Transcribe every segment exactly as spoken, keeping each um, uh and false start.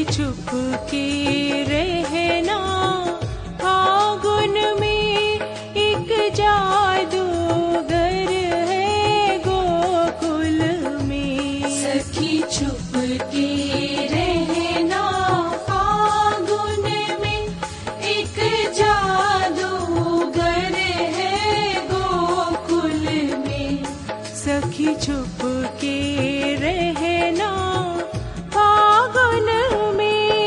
छुप के रहना फागुन में एक जादूगर है गोकुल में। सखी छुप के रहना फागुन में एक जादूगर है गोकुल में। सखी छुप के रहना फागुन में।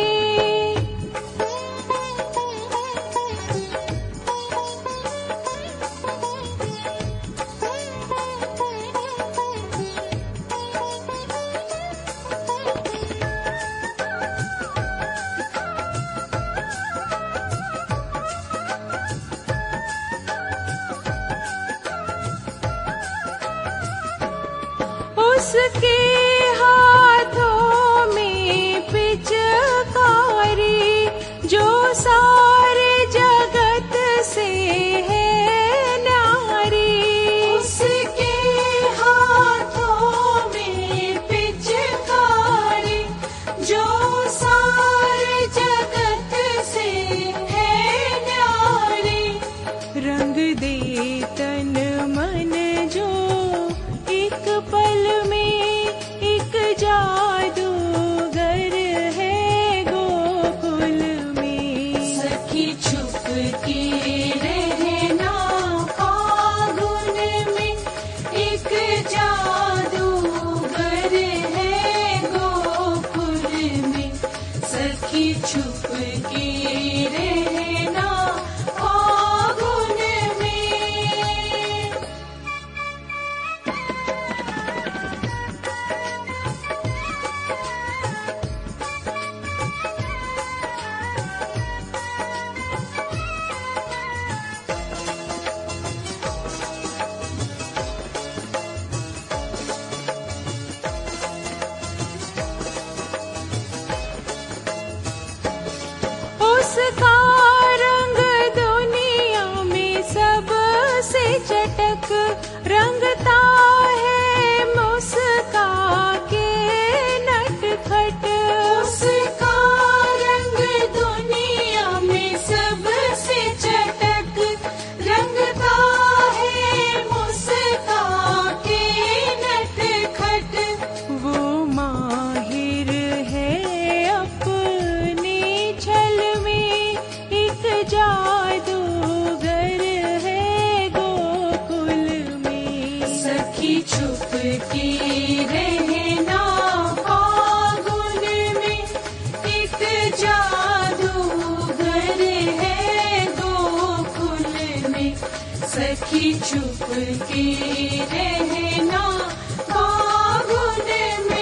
उसके हाथों में पिचकारी जो सारे जगत से है नारी। उसके हाथों में पिचकारी जो सारे जगत से है नारी। रंग दे तन मन जो एक पल में एक जादूगर है गोकुल में। सखी छुप के रहना फागुन में एक जादूगर है गोकुल में। सखी छुप के रहना फागुन में। उसका रंग दुनिया में सबसे चटक रंगता है मुस्का के नटखट। उसका रंग दुनिया में सबसे चटक रंगता है मुस्का के नटखट। वो माहिर है अपने छल में एक जादूगर है गोकुल में। सखी छुप के रहना फागुन में एक जादूगर है गोकुल में। सखी छुप के रहना फागुन में।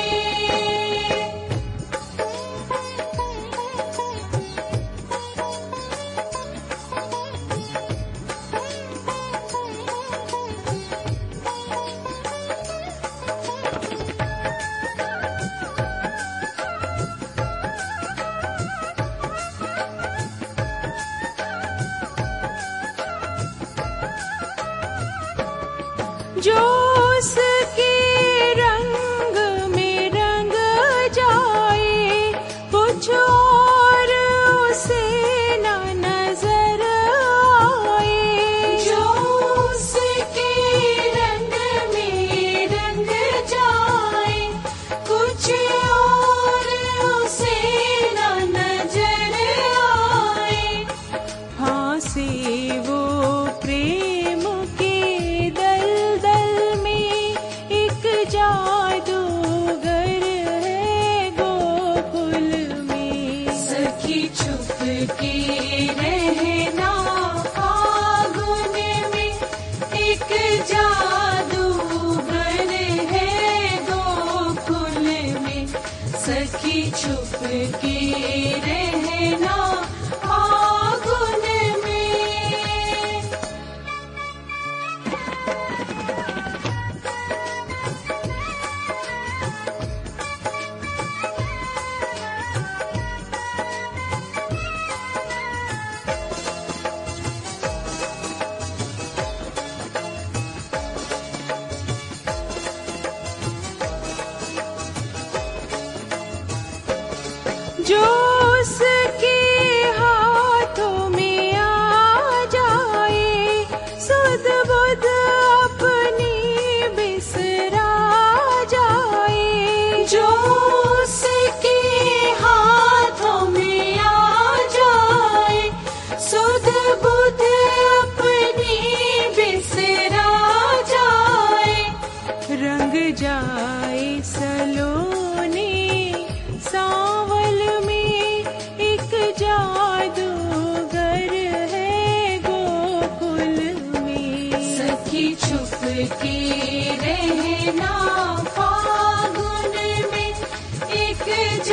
जो उसके रंग में रंग जाए कुछ और उसे न नजर आए। जो उसके रंग में रंग जाए कुछ और उसे न नजर आए। फांसे वो प्रेम के दलदल में एक जादूगर है गोकुल में। सखी छुप के रहना फागुन में एक जादूगर है गोकुल में। सखी छुप के रहना फागुन में। के रहना फागुन में एक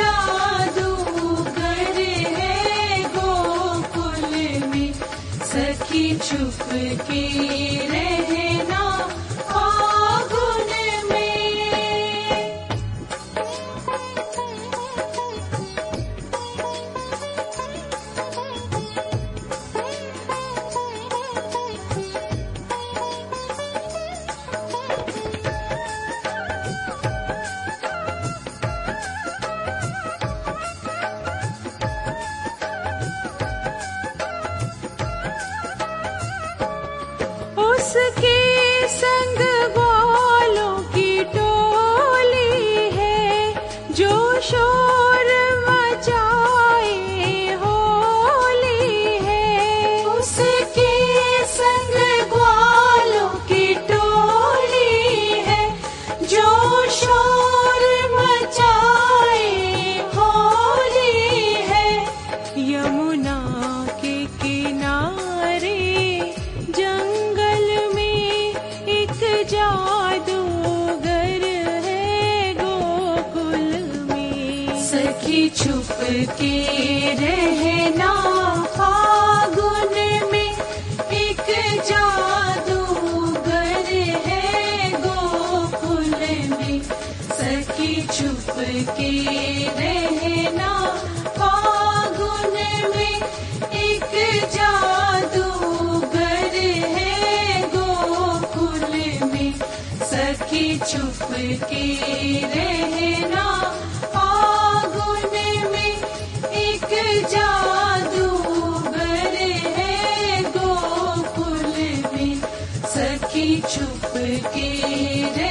जादूगर है गोकुल में सखी छुप के रहना फागुन में। उसके संग ग्वालों की टोली है जो शोर मचाए होली है। उसके संग ग्वालों की टोली है जो शोर मचाए होली है। यमुना के किनारे जंगल में एक जादूगर है गोकुल में सखी छुप के रहना फागुन में एक जादूगर है गोकुल में सखी छुप के रहना फागुन में एक जादूगर है गोकुल में सखी छुप के रहना फागुन में एक जादूगर है गोकुल में सखी छुप के